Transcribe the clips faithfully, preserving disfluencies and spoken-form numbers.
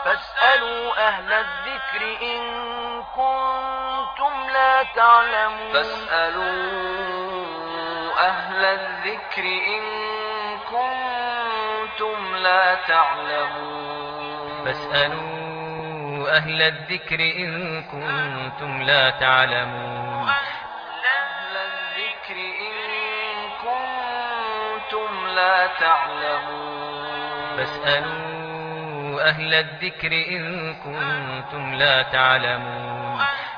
فاسألوا أهل الذكر إن كنتم لا تعلمون فاسألوا أهل الذكر إن كنتم لا تعلمون فاسألوا أهل الذكر إن كنتم لا تعلمون أهل الذكر إن كنتم لا تعلمون فاسألوا أهل الذكر إن كنتم لا تعلمون.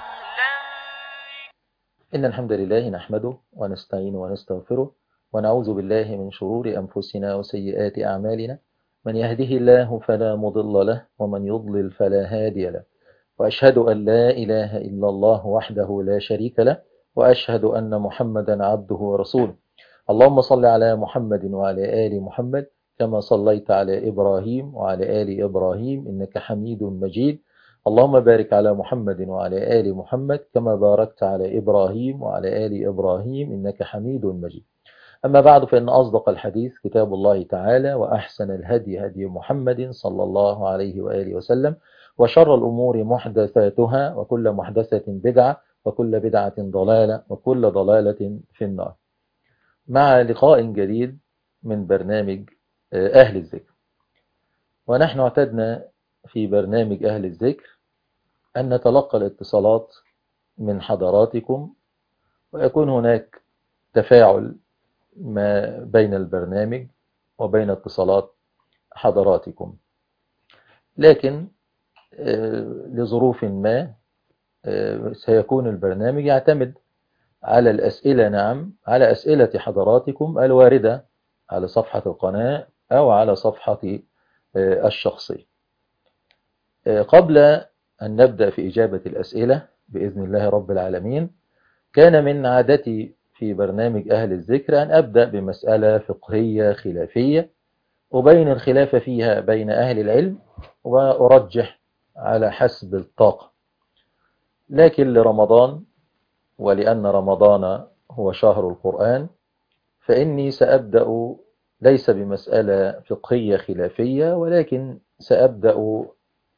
إن الحمد لله نحمده ونستعين ونستغفره ونعوذ بالله من شرور أنفسنا وسيئات أعمالنا، من يهده الله فلا مضل له ومن يضلل فلا هادي له، وأشهد أن لا إله إلا الله وحده لا شريك له، وأشهد أن محمدا عبده ورسوله. اللهم صل على محمد وعلى آل محمد كما صليت على إبراهيم وعلى آل إبراهيم إنك حميد مجيد. اللهم بارك على محمد وعلى آل محمد كما باركت على إبراهيم وعلى آل إبراهيم إنك حميد مجيد. أما بعد، فإن أصدق الحديث كتاب الله تعالى، وأحسن الهدي هدي محمد صلى الله عليه وآله وسلم، وشر الأمور محدثاتها، وكل محدثة بدعة، وكل بدعة ضلالة، وكل ضلالة في النار. مع لقاء جديد من برنامج أهل الذكر. ونحن اعتدنا في برنامج أهل الذكر أن نتلقى الاتصالات من حضراتكم، ويكون هناك تفاعل ما بين البرنامج وبين اتصالات حضراتكم. لكن لظروف ما سيكون البرنامج يعتمد على الأسئلة، نعم، على أسئلة حضراتكم الواردة على صفحة القناة أو على صفحة الشخصية. قبل أن نبدأ في إجابة الأسئلة بإذن الله رب العالمين، كان من عادتي في برنامج أهل الذكر أن أبدأ بمسألة فقهية خلافية، أبين الخلاف فيها بين أهل العلم وأرجح على حسب الطاقة. لكن لرمضان، ولأن رمضان هو شهر القرآن، فإني سأبدأ ليس بمسألة فقهية خلافية، ولكن سأبدأ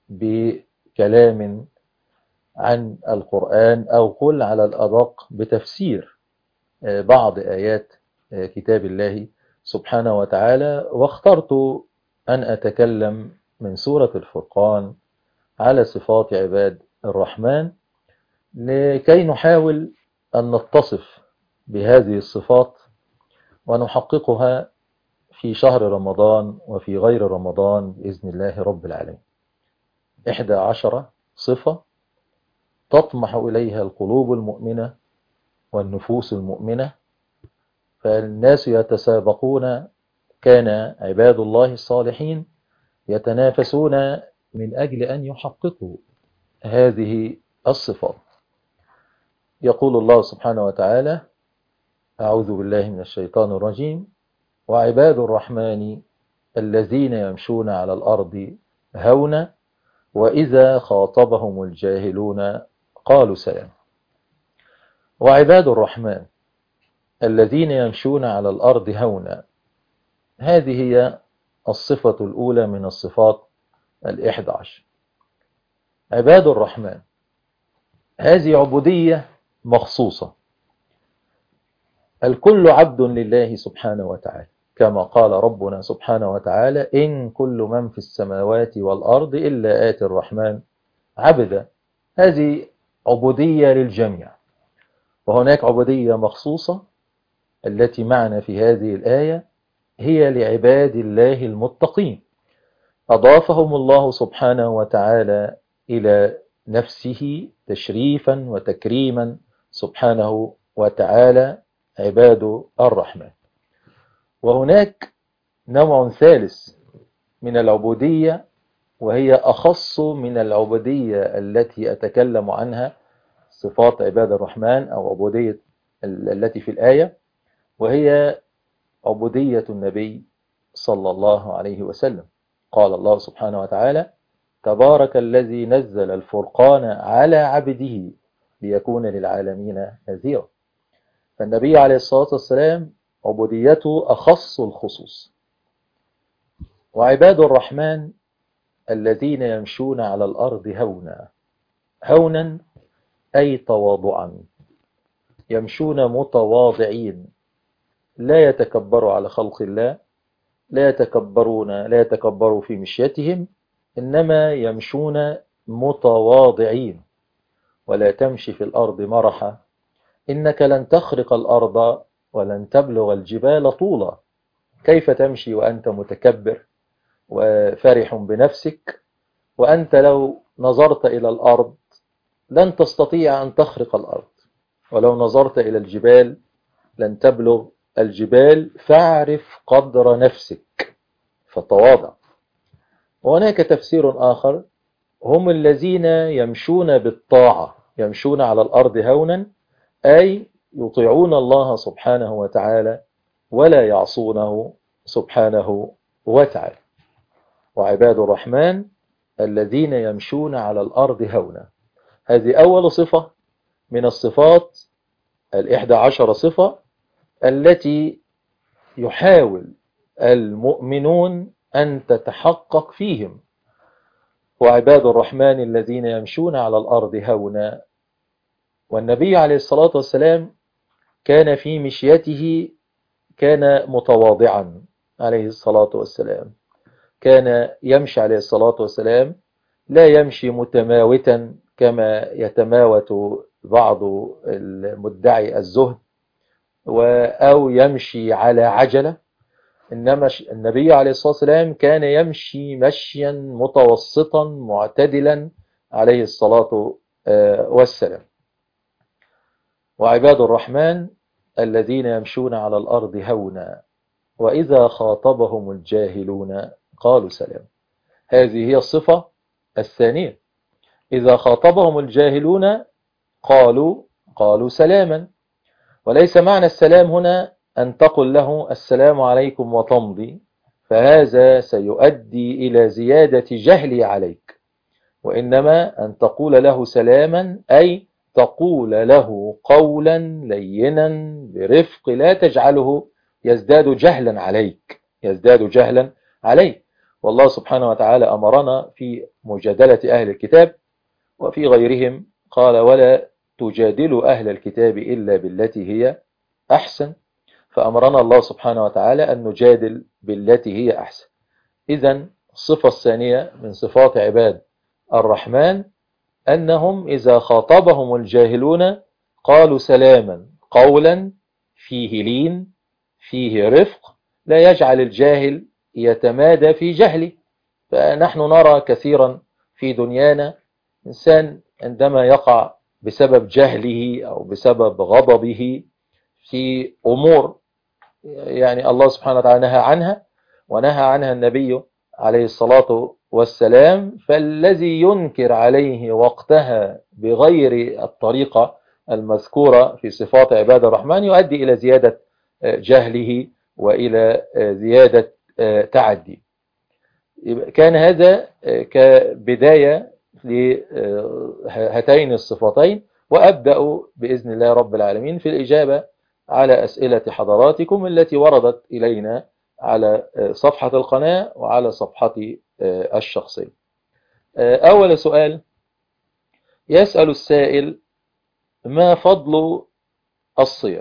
بكلام عن القرآن، أو قل على الأدق بتفسير بعض آيات كتاب الله سبحانه وتعالى. واخترت أن أتكلم من سورة الفرقان على صفات عباد الرحمن، لكي نحاول أن نتصف بهذه الصفات ونحققها في شهر رمضان وفي غير رمضان بإذن الله رب العالمين. إحدى عشرة صفة تطمح إليها القلوب المؤمنة والنفوس المؤمنة، فالناس يتسابقون. كان عباد الله الصالحين يتنافسون من أجل أن يحققوا هذه الصفات. يقول الله سبحانه وتعالى: أعوذ بالله من الشيطان الرجيم: وعباد الرحمن الذين يمشون على الأرض هونا وإذا خاطبهم الجاهلون قالوا سلام. وعباد الرحمن الذين يمشون على الأرض هونا، هذه هي الصفة الأولى من الصفات الإحدى عشر. عباد الرحمن هذه عبودية مخصوصة، الكل عبد لله سبحانه وتعالى، كما قال ربنا سبحانه وتعالى: إن كل من في السماوات والأرض إلا آتي الرحمن عبدا. هذه عبودية للجميع. وهناك عبودية مخصوصة التي معنا في هذه الآية، هي لعباد الله المتقين، أضافهم الله سبحانه وتعالى إلى نفسه تشريفا وتكريما سبحانه وتعالى، عباد الرحمن. وهناك نوع ثالث من العبودية، وهي أخص من العبودية التي أتكلم عنها، صفات عباد الرحمن أو عبودية التي في الآية، وهي عبودية النبي صلى الله عليه وسلم. قال الله سبحانه وتعالى: تبارك الذي نزل الفرقان على عبده ليكون للعالمين نذيرا. فالنبي عليه الصلاة والسلام عبوديته أخص الخصوص. وعباد الرحمن الذين يمشون على الأرض هونا. هونا أي تواضعا، يمشون متواضعين، لا يتكبروا على خلق الله، لا يتكبرون لا يتكبروا في مشيتهم، إنما يمشون متواضعين. ولا تمشي في الأرض مرحا إنك لن تخرق الأرض ولن تبلغ الجبال طولا. كيف تمشي وأنت متكبر وفرح بنفسك، وأنت لو نظرت إلى الأرض لن تستطيع أن تخرق الأرض، ولو نظرت إلى الجبال لن تبلغ الجبال. فاعرف قدر نفسك فتواضع. وهناك تفسير آخر: هم الذين يمشون بالطاعة، يمشون على الأرض هونا أي يطيعون الله سبحانه وتعالى ولا يعصونه سبحانه وتعالى. وعباد الرحمن الذين يمشون على الأرض هونا. هذه أول صفة من الصفات الإحدى عشر صفة التي يحاول المؤمنون أن تتحقق فيهم. وعباد الرحمن الذين يمشون على الأرض هونا. والنبي عليه الصلاة والسلام كان في مشيته كان متواضعا عليه الصلاة والسلام، كان يمشي عليه الصلاة والسلام لا يمشي متماوتا كما يتماوت بعض المدعي الزهد أو يمشي على عجلة، إنما النبي عليه الصلاة والسلام كان يمشي مشيا متوسطا معتدلا عليه الصلاة والسلام. وعباد الرحمن الذين يمشون على الأرض هونا وإذا خاطبهم الجاهلون قالوا سلام. هذه هي الصفة الثانية. إذا خاطبهم الجاهلون قالوا قالوا سلاما. وليس معنى السلام هنا أن تقل له السلام عليكم وتمضي، فهذا سيؤدي إلى زيادة جهلي عليك، وإنما أن تقول له سلاما أي تقول له قولا لينا برفق لا تجعله يزداد جهلا عليك يزداد جهلا عليك. والله سبحانه وتعالى أمرنا في مجادلة أهل الكتاب وفي غيرهم قال: ولا تجادلوا أهل الكتاب إلا بالتي هي أحسن. فأمرنا الله سبحانه وتعالى أن نجادل بالتي هي أحسن. إذن الصفة الثانية من صفات عباد الرحمن أنهم إذا خاطبهم الجاهلون قالوا سلاما، قولا فيه لين فيه رفق لا يجعل الجاهل يتمادى في جهله. فنحن نرى كثيرا في دنيانا إنسان عندما يقع بسبب جهله أو بسبب غضبه في أمور يعني الله سبحانه وتعالى نهى عنها ونهى عنها النبي عليه الصلاة والسلام، فالذي ينكر عليه وقتها بغير الطريقة المذكورة في صفات عباد الرحمن يؤدي إلى زيادة جهله وإلى زيادة تعدي. كان هذا كبداية لهاتين الصفتين، وأبدأ بإذن الله رب العالمين في الإجابة على أسئلة حضراتكم التي وردت إلينا على صفحة القناة وعلى صفحتي الشخصية. أول سؤال يسأل السائل: ما فضل الصيام؟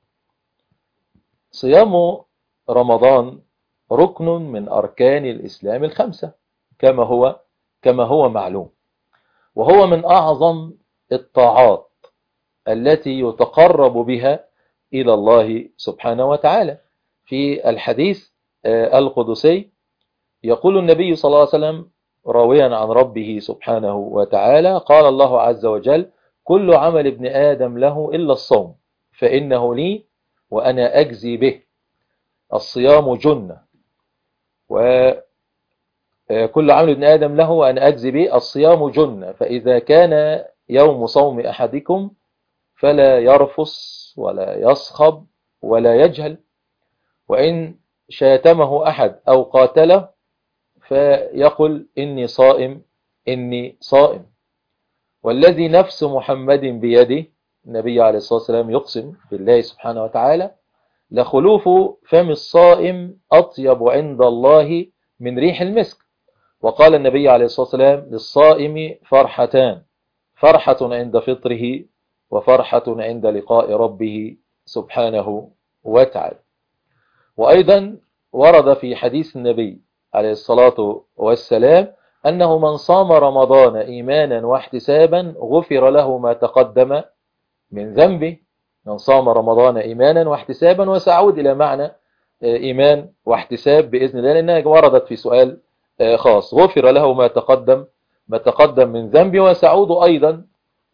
صيام رمضان ركن من أركان الإسلام الخمسة كما هو كما هو معلوم، وهو من أعظم الطاعات التي يتقرب بها إلى الله سبحانه وتعالى. في الحديث القدسي يقول النبي صلى الله عليه وسلم راويا عن ربه سبحانه وتعالى: قال الله عز وجل: كل عمل ابن آدم له إلا الصوم فإنه لي وأنا أجزي به. الصيام جنة، وكل عمل ابن آدم له وأنا أجزي به. الصيام جنة، فإذا كان يوم صوم أحدكم فلا يرفث ولا يصخب ولا يجهل، وإن شاتمه أحد أو قاتله فيقل إني صائم إني صائم. والذي نفس محمد بيده، النبي عليه الصلاة والسلام يقسم بالله سبحانه وتعالى: لخلوف فم الصائم أطيب عند الله من ريح المسك. وقال النبي عليه الصلاة والسلام للصائم فرحتان، فرحة عند فطره وفرحة عند لقاء ربه سبحانه وتعالى. وأيضا ورد في حديث النبي عليه الصلاة والسلام أنه من صام رمضان إيمانا واحتسابا غفر له ما تقدم من ذنبه. من صام رمضان إيمانا واحتسابا، وسأعود إلى معنى إيمان واحتساب بإذن الله لأنها وردت في سؤال خاص. غفر له ما تقدم ما تقدم من ذنبه. وسأعود أيضا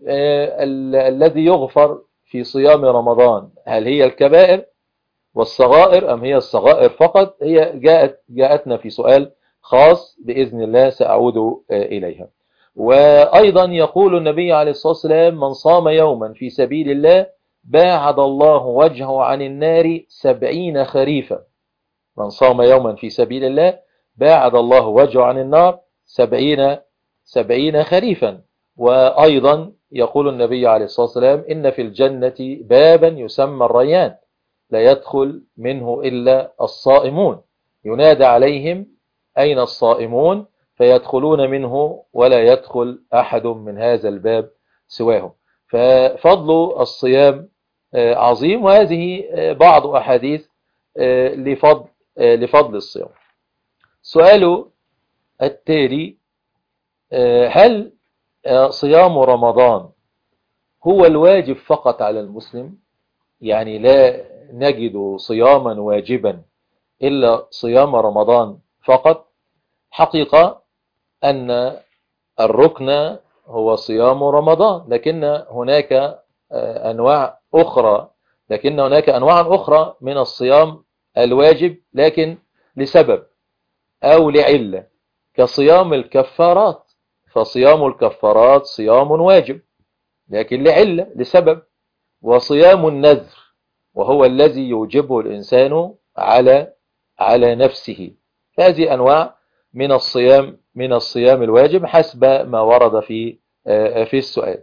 الذي يغفر في صيام رمضان هل هي الكبائر والصغائر أم هي الصغائر فقط؟ هي جاءت جاءتنا في سؤال خاص بإذن الله سأعود إليها. وأيضا يقول النبي عليه الصلاة والسلام من صام يوما في سبيل الله باعد الله وجهه عن النار سبعين خريفا. من صام يوما في سبيل الله باعد الله وجهه عن النار سبعين سبعين خريفا. وأيضا يقول النبي عليه الصلاة والسلام إن في الجنة بابا يسمى الريان لا يدخل منه إلا الصائمون، ينادى عليهم أين الصائمون فيدخلون منه ولا يدخل أحد من هذا الباب سواهم. ففضل الصيام عظيم، وهذه بعض أحاديث لفضل لفضل الصيام. سؤال التالي: هل صيام رمضان هو الواجب فقط على المسلم؟ يعني لا نجد صياما واجبا إلا صيام رمضان فقط؟ حقيقة أن الركن هو صيام رمضان، لكن هناك أنواع أخرى لكن هناك أنواع أخرى من الصيام الواجب لكن لسبب أو لعلة، كصيام الكفارات. فصيام الكفارات صيام واجب لكن لعلة لسبب. وصيام النذر وهو الذي يوجبه الإنسان على على نفسه. هذه أنواع من الصيام من الصيام الواجب حسب ما ورد في في السؤال.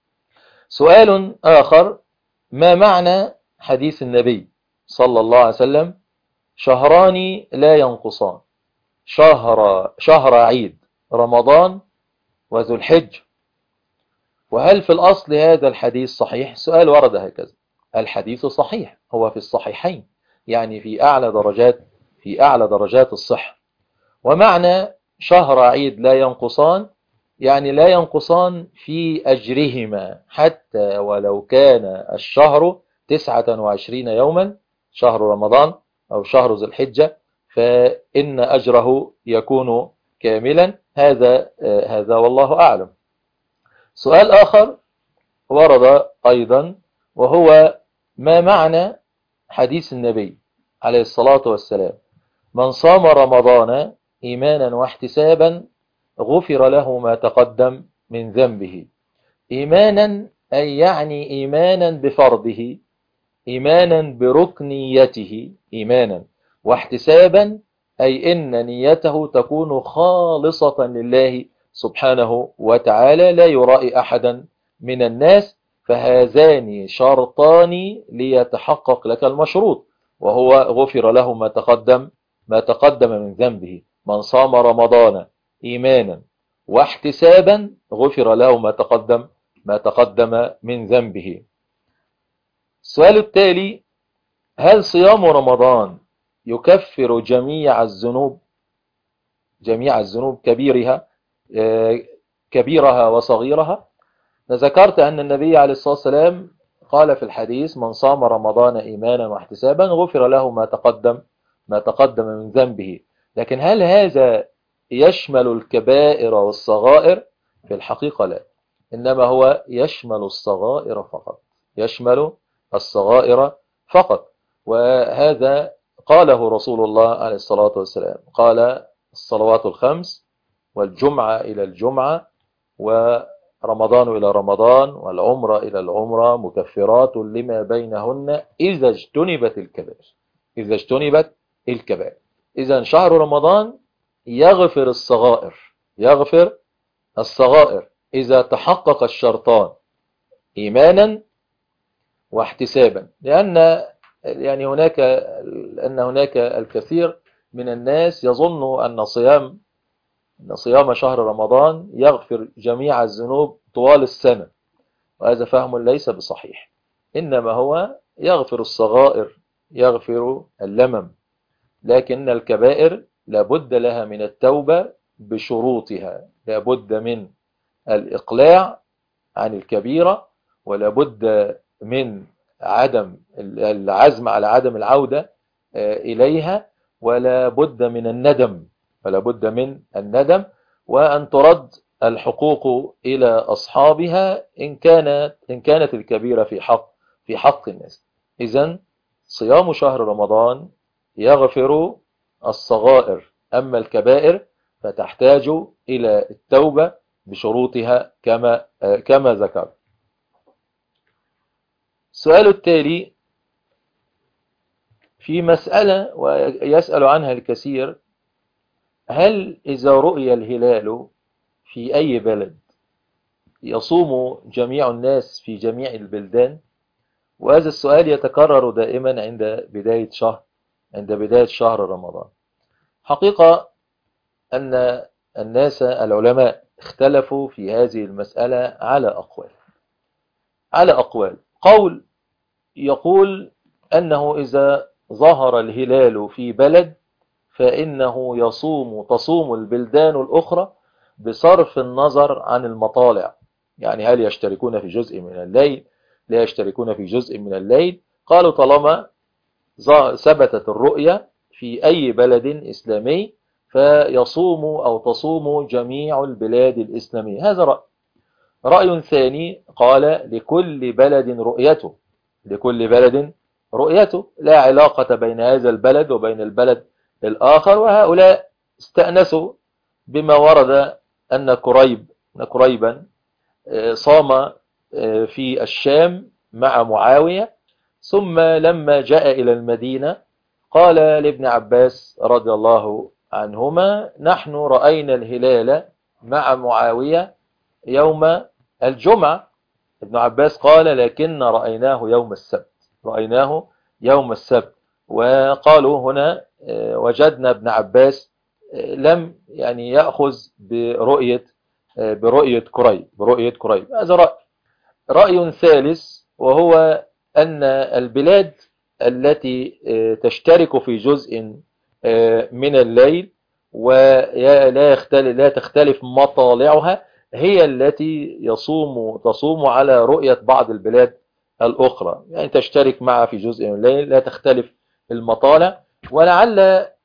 سؤال آخر: ما معنى حديث النبي صلى الله عليه وسلم شهران لا ينقصان، شهر شهر عيد رمضان وذو الحج؟ وهل في الأصل هذا الحديث صحيح؟ سؤال ورد هكذا. الحديث صحيح، هو في الصحيحين، يعني في أعلى درجات في أعلى درجات الصحة. ومعنى شهر عيد لا ينقصان يعني لا ينقصان في أجرهما حتى ولو كان الشهر تسعة وعشرين يوما، شهر رمضان أو شهر ذو الحجة، فإن أجره يكون كاملا. هذا هذا والله أعلم. سؤال آخر ورد أيضا، وهو ما معنى حديث النبي عليه الصلاة والسلام من صام رمضان إيمانا واحتسابا غفر له ما تقدم من ذنبه؟ إيمانا أي يعني إيمانا بفرضه، إيمانا بركنيته إيمانا، واحتسابا أي إن نيته تكون خالصة لله سبحانه وتعالى لا يرائي أحدا من الناس. فهذان شرطان ليتحقق لك المشروط، وهو غفر له ما تقدم ما تقدم من ذنبه. من صام رمضان إيمانا واحتسابا غفر له ما تقدم ما تقدم من ذنبه. السؤال التالي: هل صيام رمضان يكفر جميع الذنوب جميع الذنوب كبيرها كبيرها وصغيرها؟ ذكرت أن النبي عليه الصلاة والسلام قال في الحديث من صام رمضان إيمانا واحتسابا غفر له ما تقدم ما تقدم من ذنبه. لكن هل هذا يشمل الكبائر والصغائر؟ في الحقيقة لا، إنما هو يشمل الصغائر فقط يشمل الصغائر فقط. وهذا قاله رسول الله عليه الصلاة والسلام، قال الصلوات الخمس والجمعة إلى الجمعة ورمضان إلى رمضان والعمرة إلى العمرة مكفرات لما بينهن إذا اجتنبت الكبائر إذا اجتنبت الكبائر. إذن شهر رمضان يغفر الصغائر يغفر الصغائر إذا تحقق الشرطان إيمانا واحتسابا. لأن يعني هناك أن هناك الكثير من الناس يظن أن صيام أن صيام شهر رمضان يغفر جميع الذنوب طوال السنة، وهذا فهم ليس بصحيح، إنما هو يغفر الصغائر، يغفر اللمم، لكن الكبائر لابد لها من التوبة بشروطها، لابد من الإقلاع عن الكبيرة، ولابد من عدم العزم على عدم العودة إليها، ولا بد من الندم ولا بد من الندم وأن ترد الحقوق إلى أصحابها إن كانت إن كانت الكبيرة في حق في حق الناس. إذن صيام شهر رمضان يغفر الصغائر، أما الكبائر فتحتاج إلى التوبة بشروطها كما كما ذكر. السؤال التالي في مسألة ويسأل عنها الكثير: هل إذا رؤي الهلال في أي بلد يصوم جميع الناس في جميع البلدان؟ وهذا السؤال يتكرر دائما عند بداية شهر عند بداية شهر رمضان. حقيقة أن الناس العلماء اختلفوا في هذه المسألة على أقوال على أقوال قول يقول أنه إذا ظهر الهلال في بلد فإنه يصوم تصوم البلدان الأخرى بصرف النظر عن المطالع، يعني هل يشتركون في جزء من الليل لا يشتركون في جزء من الليل. قالوا طالما ثبتت الرؤية في أي بلد إسلامي فيصوم أو تصوم جميع البلاد الإسلامية. هذا رأي. رأي ثاني قال لكل بلد رؤيته لكل بلد رؤيته لا علاقة بين هذا البلد وبين البلد الآخر. وهؤلاء استأنسوا بما ورد أن كريب أن كريبا صام في الشام مع معاوية، ثم لما جاء إلى المدينة قال لابن عباس رضي الله عنهما: نحن رأينا الهلال مع معاوية يوم الجمعة. ابن عباس قال: لكن رأيناه يوم السبت رأيناه يوم السبت. وقالوا هنا وجدنا ابن عباس لم يعني يأخذ برؤية برؤية كريب برؤية كريب هذا رأي. رأي ثالث وهو أن البلاد التي تشترك في جزء من الليل ولا يختلف لا تختلف مطالعها هي التي يصوم تصوم على رؤية بعض البلاد الأخرى، يعني تشترك معها في جزء من الليل لا تختلف المطالع. ولعل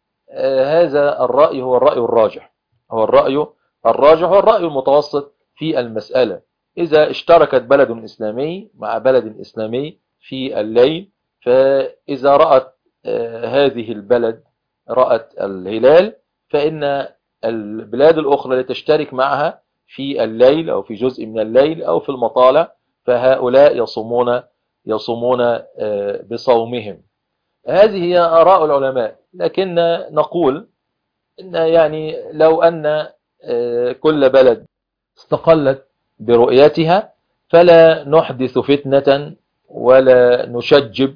هذا الرأي هو الرأي الراجح هو الرأي الراجح والرأي المتوسط في المسألة. إذا اشتركت بلد إسلامي مع بلد إسلامي في الليل، فإذا رأت هذه البلد رأت الهلال فإن البلاد الأخرى التي تشترك معها في الليل أو في جزء من الليل أو في المطالع فهؤلاء يصومون يصومون بصومهم. هذه هي آراء العلماء، لكن نقول إن يعني لو أن كل بلد استقلت برؤيتها فلا نحدث فتنة ولا نشجب،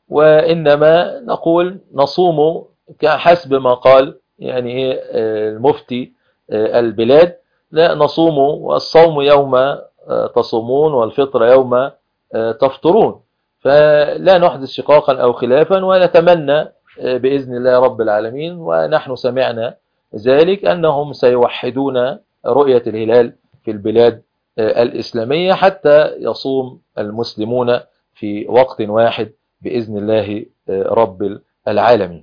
وإنما نقول نصوم كحسب ما قال يعني المفتي البلاد: لا نصوم والصوم يوم تصومون والفطر يوم تفطرون. فلا نحدث شقاقا أو خلافا، ونتمنى بإذن الله رب العالمين ونحن سمعنا ذلك أنهم سيوحدون رؤية الهلال في البلاد الإسلامية حتى يصوم المسلمون في وقت واحد بإذن الله رب العالمين.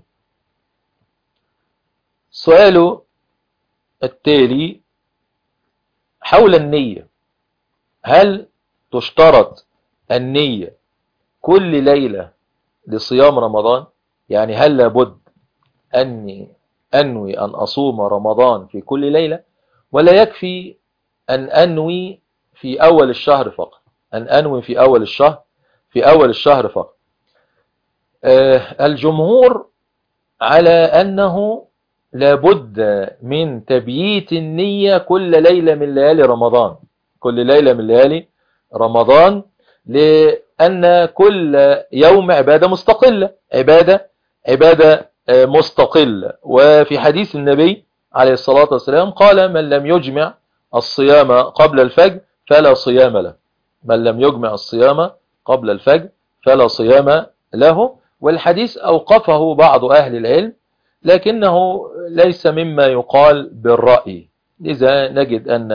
السؤال التالي حول النية: هل تشترط النية كل ليلة لصيام رمضان؟ يعني هل لابد أني أنوي أن أصوم رمضان في كل ليلة، ولا يكفي أن أنوي في أول الشهر فقط أن أنوي في أول الشهر في أول الشهر فقط؟ آه الجمهور على أنه لابد من تبييت النية كل ليلة من ليالي رمضان كل ليلة من ليالي رمضان لأن كل يوم عبادة مستقلة عبادة عبادة مستقلة. وفي حديث النبي عليه الصلاة والسلام قال من لم يجمع الصيام قبل الفجر فلا صيام له، من لم يجمع الصيام قبل الفجر فلا صيام له. والحديث أوقفه بعض أهل العلم لكنه ليس مما يقال بالرأي، لذا نجد أن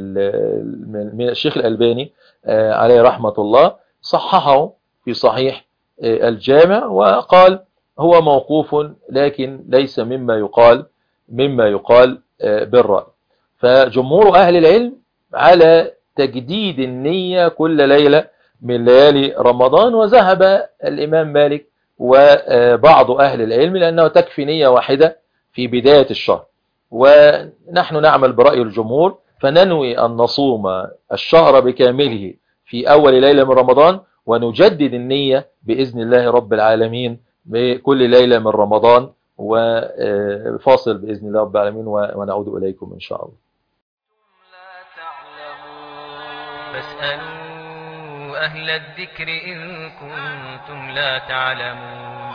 الشيخ الألباني عليه رحمة الله صححه في صحيح الجامع وقال هو موقوف لكن ليس مما يقال مما يقال بالرأي. فجمهور أهل العلم على تجديد النية كل ليلة من ليالي رمضان، وذهب الإمام مالك وبعض أهل العلم لأنه تكفي نية واحدة في بداية الشهر، ونحن نعمل برأي الجمهور فننوي أن نصوم الشهر بكامله في أول ليلة من رمضان ونجدد النية بإذن الله رب العالمين بكل ليلة من رمضان، وفاصل بإذن الله رب العالمين ونعود إليكم إن شاء الله. فاسألوا أهل الذكر إن كنتم لا تعلمون.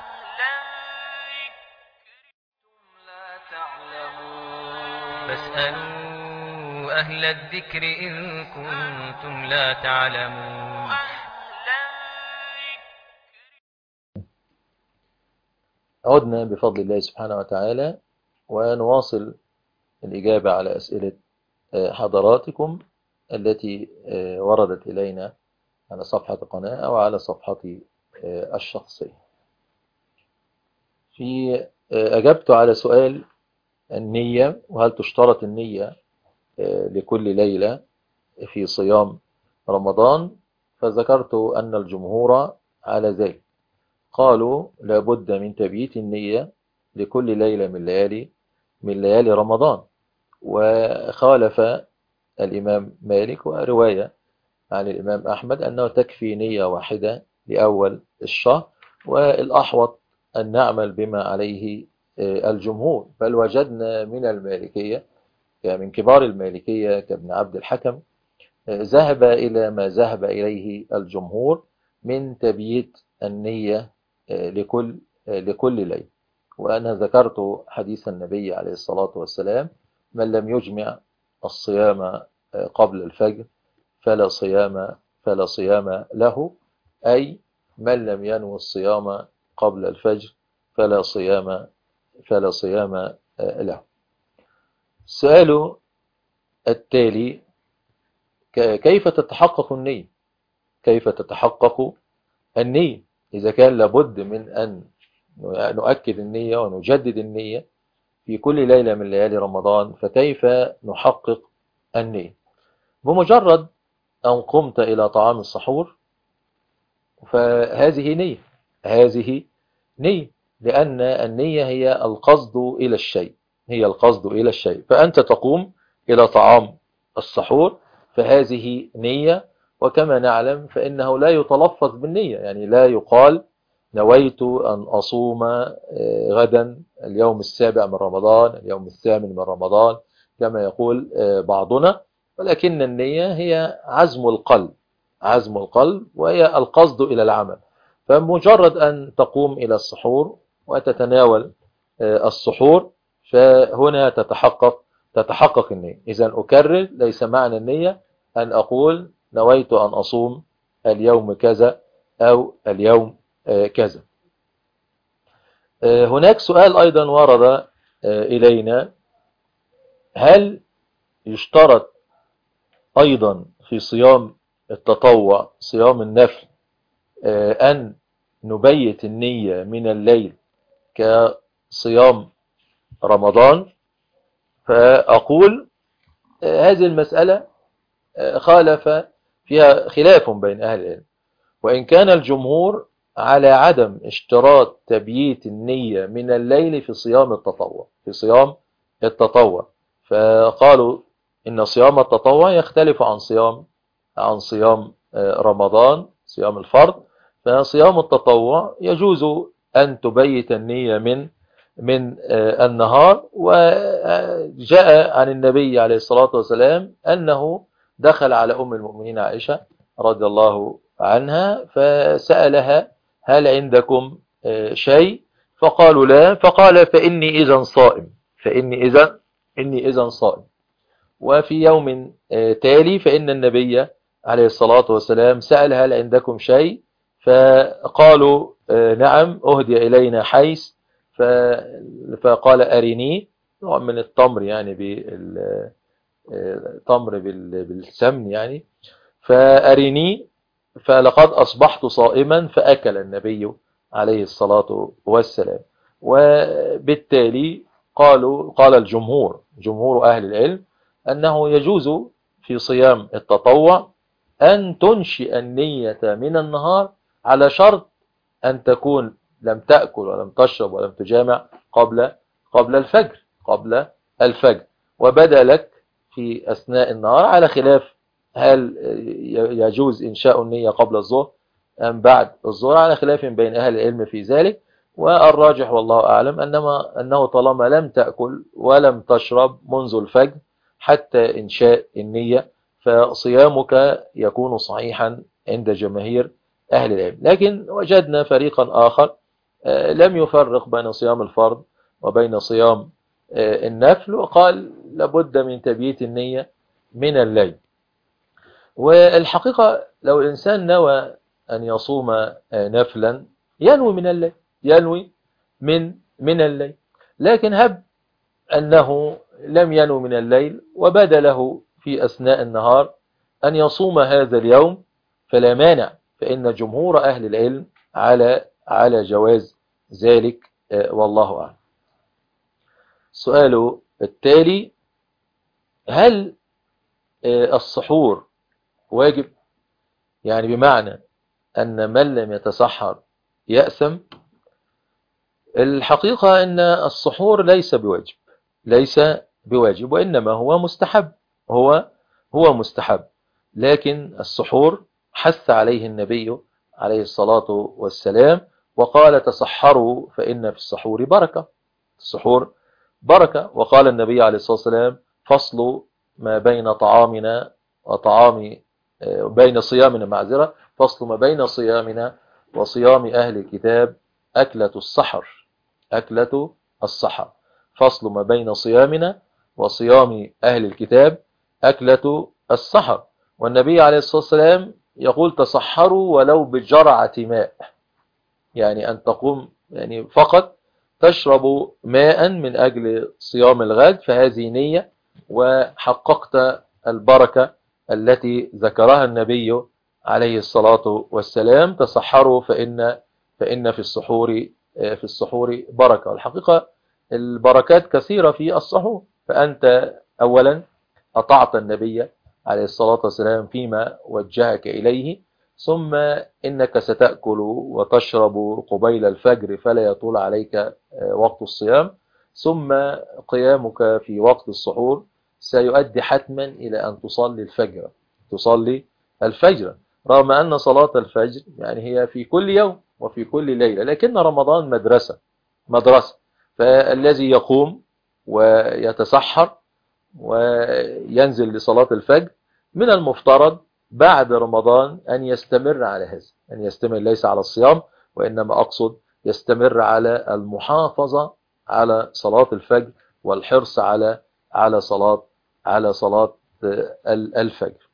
فاسألوا أهل الذكر إن كنتم لا تعلمون. عدنا بفضل الله سبحانه وتعالى ونواصل الإجابة على أسئلة حضراتكم التي وردت إلينا على صفحة القناة أو على صفحتي الشخصية. في أجبت على سؤال النية، وهل تشترط النية لكل ليلة في صيام رمضان؟ فذكرت أن الجمهور على ذلك، قالوا لابد من تبييت النية لكل ليلة من ليالي من ليالي رمضان، وخالف الإمام مالك ورواية عن الإمام أحمد أنه تكفي نية واحدة لأول الشهر، والأحوط أن نعمل بما عليه الجمهور. بل وجدنا من المالكية من كبار المالكية كابن عبد الحكم ذهب إلى ما ذهب إليه الجمهور من تبييت النية لكل لكل ليلة. وأنا ذكرت حديث النبي عليه الصلاة والسلام من لم يجمع الصيام قبل الفجر فلا صيام فلا صيام له، أي من لم ينوي الصيام قبل الفجر فلا صيام فلا صيام له. السؤال التالي: كيف تتحقق النية؟ كيف تتحقق النية إذا كان لابد من أن نؤكد النية ونجدد النية في كل ليلة من ليالي رمضان؟ فكيف نحقق النية؟ بمجرد أن قمت إلى طعام السحور فهذه نية، هذه نية، لأن النية هي القصد إلى الشيء، هي القصد إلى الشيء. فأنت تقوم إلى طعام السحور فهذه نية، وكما نعلم فإنه لا يتلفظ بالنية، يعني لا يقال نويت أن أصوم غدا اليوم السابع من رمضان، اليوم الثامن من رمضان كما يقول بعضنا، ولكن النية هي عزم القلب، عزم القلب وهي القصد إلى العمل. فمجرد أن تقوم إلى السحور وتتناول السحور فهنا تتحقق تتحقق النية. إذن أكرر، ليس معنى النية أن أقول نويت أن أصوم اليوم كذا أو اليوم كذا. هناك سؤال أيضا ورد إلينا: هل يشترط أيضا في صيام التطوع صيام النفل أن نبيت النية من الليل كصيام رمضان؟ فأقول هذه المسألة خالف فيها خلاف بين أهل العلم، وإن كان الجمهور على عدم اشتراط تبييت النية من الليل في صيام التطوع في صيام التطوع فقالوا إن صيام التطوع يختلف عن صيام عن صيام رمضان صيام الفرض. فصيام التطوع يجوز أن تبيت النية من من النهار، وجاء عن النبي عليه الصلاة والسلام أنه دخل على أم المؤمنين عائشة رضي الله عنها فسألها: هل عندكم شيء؟ فقالوا لا، فقال: فإني إذا صائم فإني إذا إني إذا صائم. وفي يوم تالي فإن النبي عليه الصلاة والسلام سأل هل عندكم شيء؟ فقالوا نعم أهدي إلينا حيث، فقال أرني، نوع من التمر يعني بالتمر بالسمن يعني، فأرني، فلقد أصبحت صائما، فأكل النبي عليه الصلاة والسلام. وبالتالي قالوا قال الجمهور جمهور أهل العلم أنه يجوز في صيام التطوع أن تنشئ النية من النهار على شرط أن تكون لم تأكل ولم تشرب ولم تجامع قبل قبل الفجر قبل الفجر وبدا لك في أثناء النهار، على خلاف هل يجوز إنشاء النية قبل الظهر أم بعد الظهر، على خلاف بين أهل العلم في ذلك. والراجح والله أعلم أنما أنه طالما لم تأكل ولم تشرب منذ الفجر حتى إنشاء النية فصيامك يكون صحيحا عند جماهير أهل العلم. لكن وجدنا فريقا آخر لم يفرق بين صيام الفرض وبين صيام النفل، وقال لابد من تبييت النية من الليل. والحقيقة لو الإنسان نوى أن يصوم نفلا ينوي من الليل ينوي من من الليل لكن هب أنه لم ينوي من الليل وبدا له في أثناء النهار أن يصوم هذا اليوم فلا مانع، فإن جمهور أهل العلم على على جواز ذلك والله أعلم. السؤال التالي: هل السحور واجب؟ يعني بمعنى أن من لم يتسحر يأثم؟ الحقيقة أن السحور ليس بواجب ليس بواجب وإنما هو مستحب هو هو مستحب لكن السحور حث عليه النبي عليه الصلاة والسلام وقال تسحروا فإن في السحور بركة السحور بركة وقال النبي عليه الصلاة والسلام فصل ما بين طعامنا وطعام بين صيامنا معذرة فصل ما بين صيامنا وصيام أهل الكتاب أكلة السحر أكلة السحر فصل ما بين صيامنا وصيام أهل الكتاب أكلة السحر. والنبي عليه الصلاة والسلام يقول تسحروا ولو بجرعة ماء، يعني أن تقوم يعني فقط تشرب ماء من أجل صيام الغد، فهذه نية وحققت البركة التي ذكرها النبي عليه الصلاة والسلام تسحروا فإن فإن في السحور في السحور بركة. والحقيقة البركات كثيرة في السحور، فأنت أولا أطعت النبي عليه الصلاة والسلام فيما وجهك إليه، ثم إنك ستأكل وتشرب قبيل الفجر فلا يطول عليك وقت الصيام، ثم قيامك في وقت السحور سيؤدي حتما إلى أن تصلي الفجر تصلي الفجر رغم أن صلاة الفجر يعني هي في كل يوم وفي كل ليلة، لكن رمضان مدرسة مدرسة فالذي يقوم ويتسحر وينزل لصلاة الفجر من المفترض بعد رمضان أن يستمر على هذا أن يستمر ليس على الصيام وإنما أقصد يستمر على المحافظة على صلاة الفجر والحرص على على صلاة على صلاة الفجر.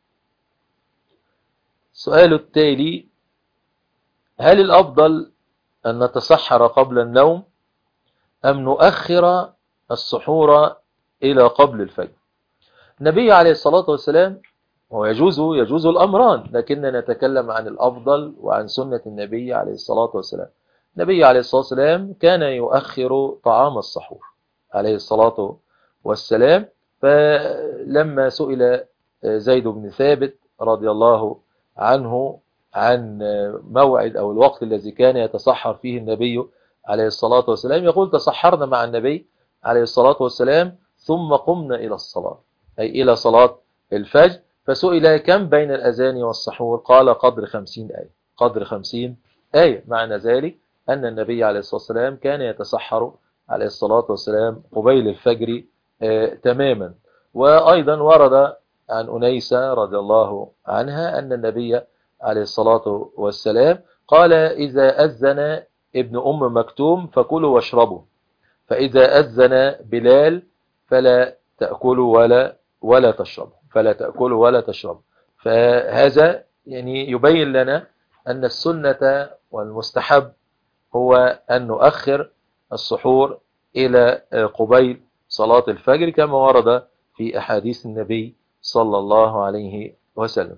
السؤال التالي: هل الأفضل أن نتسحر قبل النوم أم نؤخر السحور إلى قبل الفجر؟ النبي عليه الصلاة والسلام هو يجوز يجوز الأمران، لكننا نتكلم عن الأفضل وعن سنة النبي عليه الصلاة والسلام. النبي عليه الصلاة والسلام كان يؤخر طعام السحور عليه الصلاة والسلام، فلما سئل زيد بن ثابت رضي الله عنه عن موعد أو الوقت الذي كان يتسحر فيه النبي عليه الصلاة والسلام يقول تسحرنا مع النبي عليه الصلاة والسلام ثم قمنا إلى الصلاة أي إلى صلاة الفجر، فسئل كم بين الأذان والسحور قال قدر خمسين آية قدر خمسين آية. معنى ذلك أن النبي عليه الصلاة والسلام كان يتسحر عليه الصلاة والسلام قبيل الفجر آه تماما. وأيضا ورد عن أنيسة رضي الله عنها أن النبي عليه الصلاة والسلام قال إذا أذن ابن أم مكتوم فكلوا واشربوا، فإذا أذن بلال فلا تأكلوا ولا ولا تشربوا فلا تأكلوا ولا تشربوا. فهذا يعني يبين لنا أن السنة والمستحب هو أن نؤخر السحور إلى قبيل صلاة الفجر كما ورد في أحاديث النبي صلى الله عليه وسلم.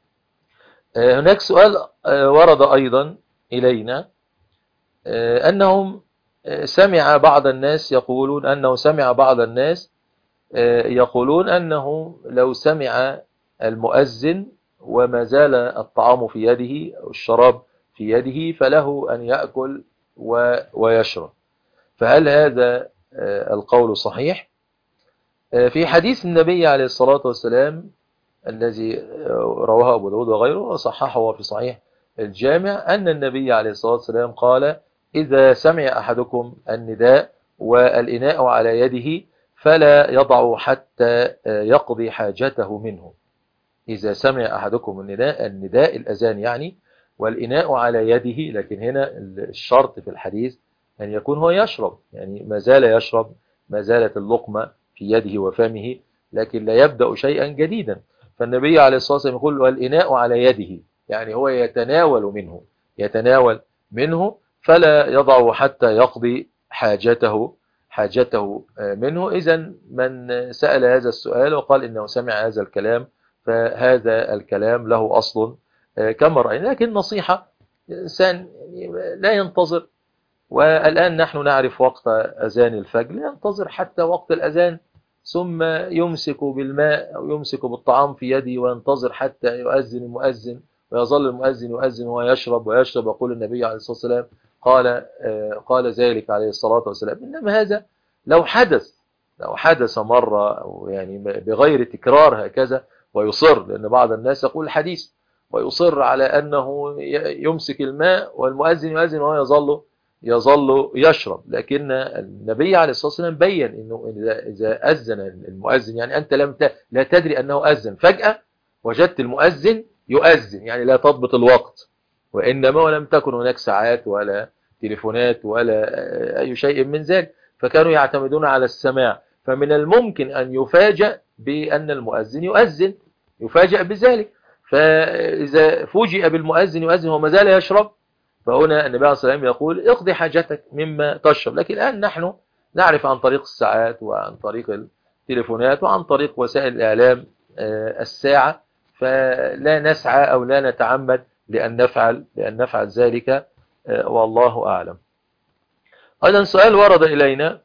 هناك سؤال ورد أيضا إلينا أنهم سمع بعض الناس يقولون أنه سمع بعض الناس يقولون أنه لو سمع المؤذن وما زال الطعام في يده أو الشراب في يده فله أن يأكل ويشرب. فهل هذا القول صحيح؟ في حديث النبي عليه الصلاة والسلام الذي رواه أبو داود وغيره وصححه في صحيح الجامع أن النبي عليه الصلاة والسلام قال: إذا سمع أحدكم النداء والإناء على يده فلا يضع حتى يقضي حاجته منه. إذا سمع أحدكم النداء النداء الأذان يعني والإناء على يده، لكن هنا الشرط في الحديث أن يكون هو يشرب، يعني ما زال يشرب، ما زالت اللقمة في يده وفمه، لكن لا يبدأ شيئا جديدا. فالنبي عليه الصلاة والسلام يقول والإناء على يده، يعني هو يتناول منه يتناول منه فلا يضع حتى يقضي حاجته حاجته منه. إذا من سأل هذا السؤال وقال إنه سمع هذا الكلام فهذا الكلام له أصل كما رأينا. لكن نصيحة الإنسان لا ينتظر، والآن نحن نعرف وقت أذان الفجر، لا ينتظر حتى وقت الأذان ثم يمسك بالماء أو يمسك بالطعام في يده وينتظر حتى يؤذن المؤذن ويظل المؤذن يؤذن ويشرب ويشرب. يقول النبي عليه الصلاة والسلام قال قال ذلك عليه الصلاة والسلام. إنما هذا لو حدث لو حدث مرة أو يعني بغير تكرار هكذا ويصر، لأن بعض الناس يقول الحديث ويصر على أنه يمسك الماء والمؤذن يؤذن وهو يظل يظل يشرب. لكن النبي عليه الصلاة والسلام بين أنه إذا أذن المؤذن، يعني أنت لم لا تدري أنه أذن، فجأة وجدت المؤذن يؤذن، يعني لا تضبط الوقت، وإنما ولم تكن هناك ساعات ولا تليفونات ولا أي شيء من ذلك، فكانوا يعتمدون على السماع. فمن الممكن أن يفاجأ بأن المؤذن يؤذن، يفاجأ بذلك. فإذا فوجئ بالمؤذن يؤذن وما زال يشرب، فهنا النبي عليه الصلاة والسلام يقول اقضي حاجتك مما تشرب. لكن الآن نحن نعرف عن طريق الساعات وعن طريق التليفونات وعن طريق وسائل الإعلام الساعة، فلا نسعى أو لا نتعمد لأن نفعل لأن نفعل ذلك، والله أعلم. أيضا سؤال ورد إلينا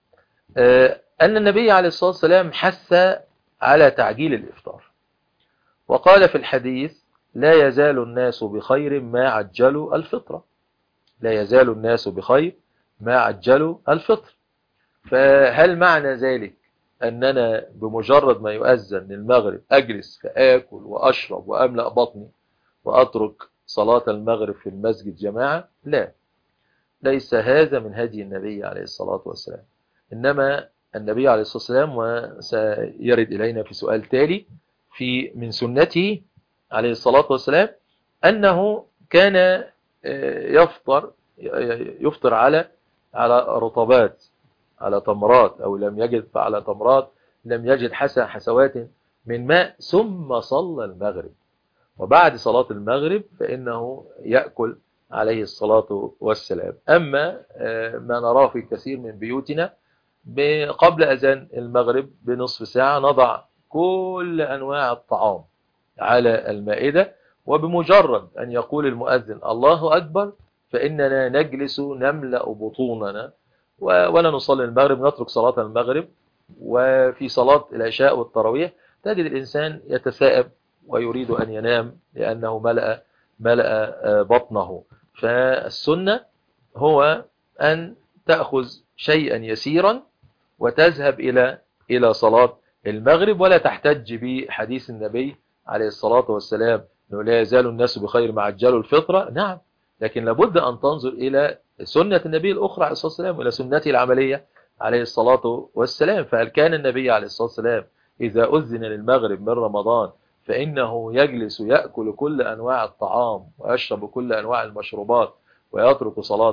أن النبي عليه الصلاة والسلام حث على تعجيل الإفطار، وقال في الحديث: لا يزال الناس بخير ما عجلوا الفطرة. لا يزال الناس بخير ما عجلوا الفطر. فهل معنى ذلك أننا بمجرد ما يؤذن المغرب أجلس فآكل وأشرب وأملأ بطني وأترك صلاة المغرب في المسجد جماعة؟ لا، ليس هذا من هدي النبي عليه الصلاة والسلام. إنما النبي عليه الصلاة والسلام، وسيرد إلينا في سؤال تالي، في من سنته عليه الصلاة والسلام أنه كان يفطر يفطر على على رطبات، على تمرات، أو لم يجد فعلى تمرات، لم يجد حسى حسوات من ماء، ثم صلى المغرب، وبعد صلاة المغرب فإنه يأكل عليه الصلاة والسلام. أما ما نراه في كثير من بيوتنا قبل أذان المغرب بنصف ساعة نضع كل أنواع الطعام على المائدة، وبمجرد أن يقول المؤذن الله أكبر فإننا نجلس نملأ بطوننا ولا نصلي المغرب، نترك صلاة المغرب. وفي صلاة العشاء والتراويح تجد الإنسان يتثاءب ويريد أن ينام لأنه ملأ ملأ بطنه. فالسنة هو أن تأخذ شيئا يسيرا وتذهب إلى إلى صلاة المغرب، ولا تحتج بحديث النبي عليه الصلاة والسلام أنه لا يزال الناس بخير ما عجلوا الفطرة. نعم، لكن لابد أن تنظر إلى سنة النبي الأخرى عليه الصلاة والسلام وإلى سنته العملية عليه الصلاة والسلام. فهل كان النبي عليه الصلاة والسلام إذا أذن للمغرب من رمضان فإنه يجلس يأكل كل أنواع الطعام ويشرب كل أنواع المشروبات ويترك صلاة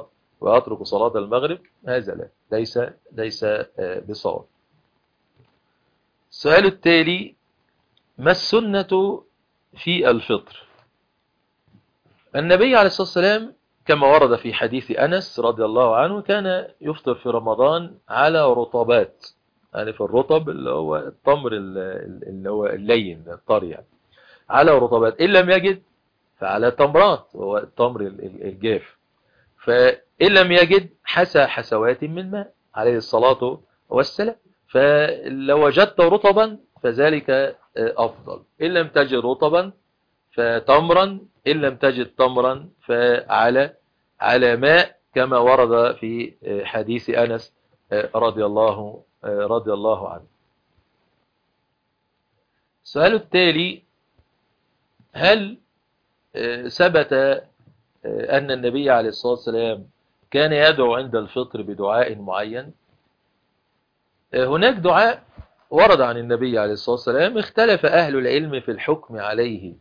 ويترك صلاة المغرب، هذا لا ليس ليس بصواب. السؤال التالي: ما السنة في الفطر؟ النبي عليه الصلاة والسلام كما ورد في حديث أنس رضي الله عنه كان يفطر في رمضان على رطبات، يعني في الرطب اللي هو التمر اللي هو اللين الطري، يعني على رطبات، إن لم يجد فعلى تمرات وهو التمر الجاف، فإن لم يجد حسى حسوات من ماء عليه الصلاة والسلام. فلو وجدت رطبا فذلك أفضل، إن لم تجد رطبا فتمرا، إن لم تجد تمرا فعلى على ماء كما ورد في حديث أنس رضي الله رضي الله عنه. السؤال التالي: هل ثبت أن النبي عليه الصلاة والسلام كان يدعو عند الفطر بدعاء معين؟ هناك دعاء ورد عن النبي عليه الصلاة والسلام اختلف أهل العلم في الحكم عليه،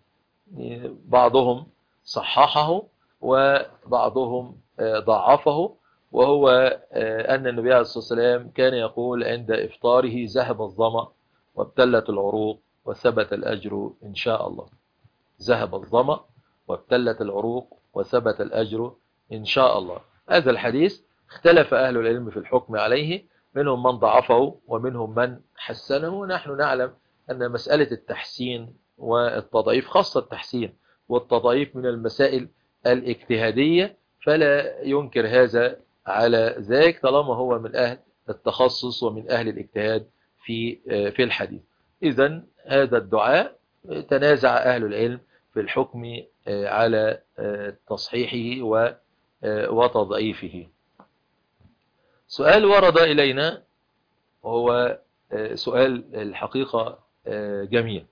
بعضهم صححه وبعضهم ضعفه، وهو أن النبي عليه الصلاة والسلام كان يقول عند إفطاره: ذهب الظمأ وابتلت العروق وثبت الأجر إن شاء الله. ذهب الظمأ وابتلت العروق وثبت الأجر إن شاء الله. هذا الحديث اختلف أهل العلم في الحكم عليه، منهم من ضعفه ومنهم من حسنه. نحن نعلم أن مسألة التحسين والتضعيف، خاصة التحسين والتضعيف، من المسائل الاجتهادية، فلا ينكر هذا على ذاك طالما هو من أهل التخصص ومن أهل الاجتهاد في في الحديث. إذن هذا الدعاء تنازع أهل العلم في الحكم على تصحيحه وتضعيفه. سؤال ورد إلينا وهو سؤال الحقيقة جميل،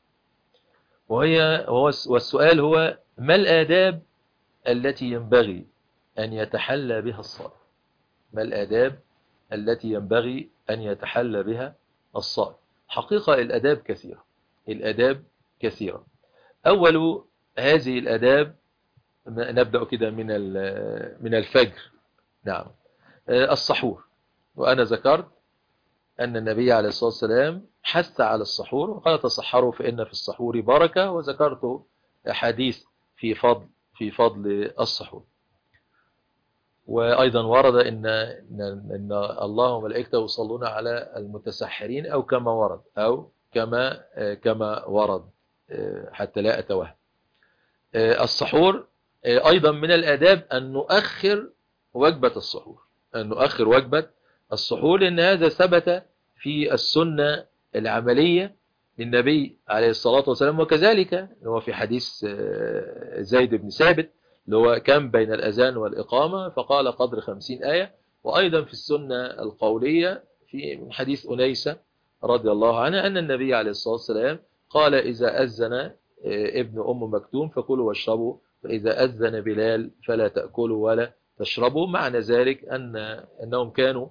وهي والسؤال هو: ما الآداب التي ينبغي أن يتحلى بها الصائم؟ ما الآداب التي ينبغي أن يتحلى بها الصائم؟ حقيقة الآداب كثيرة، الآداب كثيرة. أول هذه الآداب نبدأ كده من من الفجر. نعم، السحور. وأنا ذكرت أن النبي عليه الصلاة والسلام حث على السحور وقال: تصحروا فإن في السحور بركة، وذكرت حديث في فضل في فضل السحور. وأيضا ورد إن إن الله وملائكته يصلون على المتسحرين، أو كما ورد أو كما كما ورد حتى لا أتوهم. السحور أيضا من الآداب أن نؤخر وجبة السحور، أن نؤخر وجبة السحور، لأن هذا ثبت في السنة العملية للنبي عليه الصلاة والسلام. وكذلك هو في حديث زيد بن ثابت اللي هو كان بين الأذان والإقامة فقال قدر خمسين آية. وأيضا في السنة القولية في من حديث أنيسة رضي الله عنها أن النبي عليه الصلاة والسلام قال: إذا أذن ابن أم مكتوم فكلوا واشربوا، فإذا أذن بلال فلا تأكلوا ولا تشربوا. معنى ذلك أن أنهم كانوا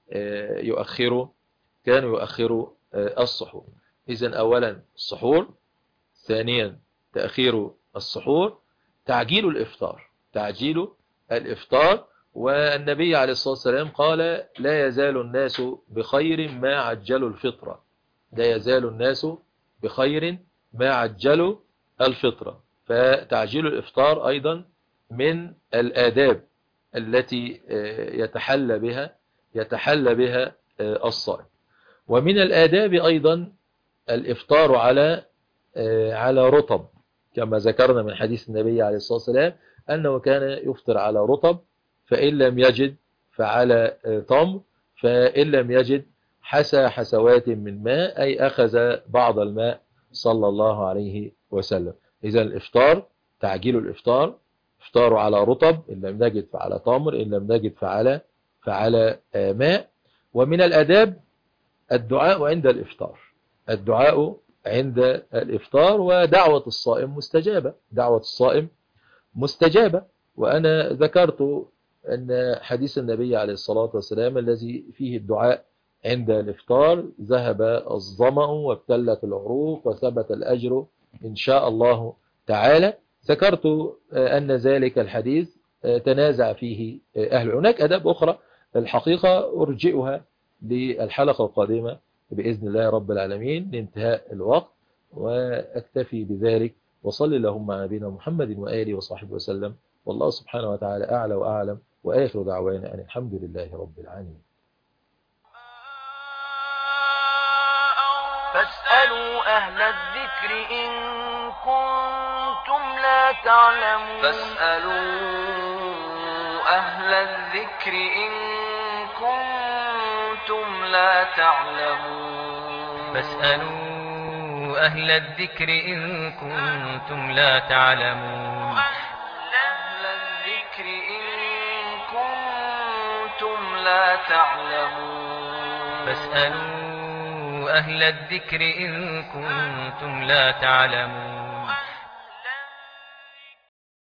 يؤخروا كانوا يؤخروا السحور. إذن أولا السحور، ثانيا تأخير السحور، تعجيل الإفطار تعجيل الإفطار. والنبي عليه الصلاة والسلام قال: لا يزال الناس بخير ما عجلوا الفطرة لا يزال الناس بخير ما عجلوا الفطرة. فتعجيل الإفطار أيضا من الآداب التي يتحلى بها يتحلى بها الصائم. ومن الآداب أيضا الإفطار على على رطب، كما ذكرنا من حديث النبي عليه الصلاة والسلام أنه كان يفطر على رطب، فإن لم يجد فعلى تمر، فإن لم يجد حسى حسوات من ماء، أي أخذ بعض الماء صلى الله عليه وسلم. إذا الإفطار، تعجيل الإفطار، إفطار على رطب، إن لم نجد فعلى تمر، إن لم نجد فعلى فعلى ماء. ومن الآداب الدعاء عند الإفطار الدعاء عند الإفطار ودعوة الصائم مستجابة دعوة الصائم مستجابة. وأنا ذكرت أن حديث النبي عليه الصلاة والسلام الذي فيه الدعاء عند الإفطار: ذهب الظمأ وابتلت العروق وثبت الأجر إن شاء الله تعالى. ذكرت أن ذلك الحديث تنازع فيه أهل. هناك أداب أخرى الحقيقة أرجئها للحلقة القادمة بإذن الله رب العالمين لانتهاء الوقت، وأكتفي بذلك. وصل اللهم على نبينا محمد وآله وصحبه وسلم، والله سبحانه وتعالى أعلى وأعلم، وآخر دعوانا أن الحمد لله رب العالمين. فاسألوا أهل الذكر إن كنتم لا تعلمون فاسألوا أهل الذكر إن كنتم لا تعلمون فاسألوا أهل الذكر إن كنتم لا تعلمون أهل الذكر إن كنتم لا تعلمون فاسألوا أهل الذكر إن كنتم لا تعلمون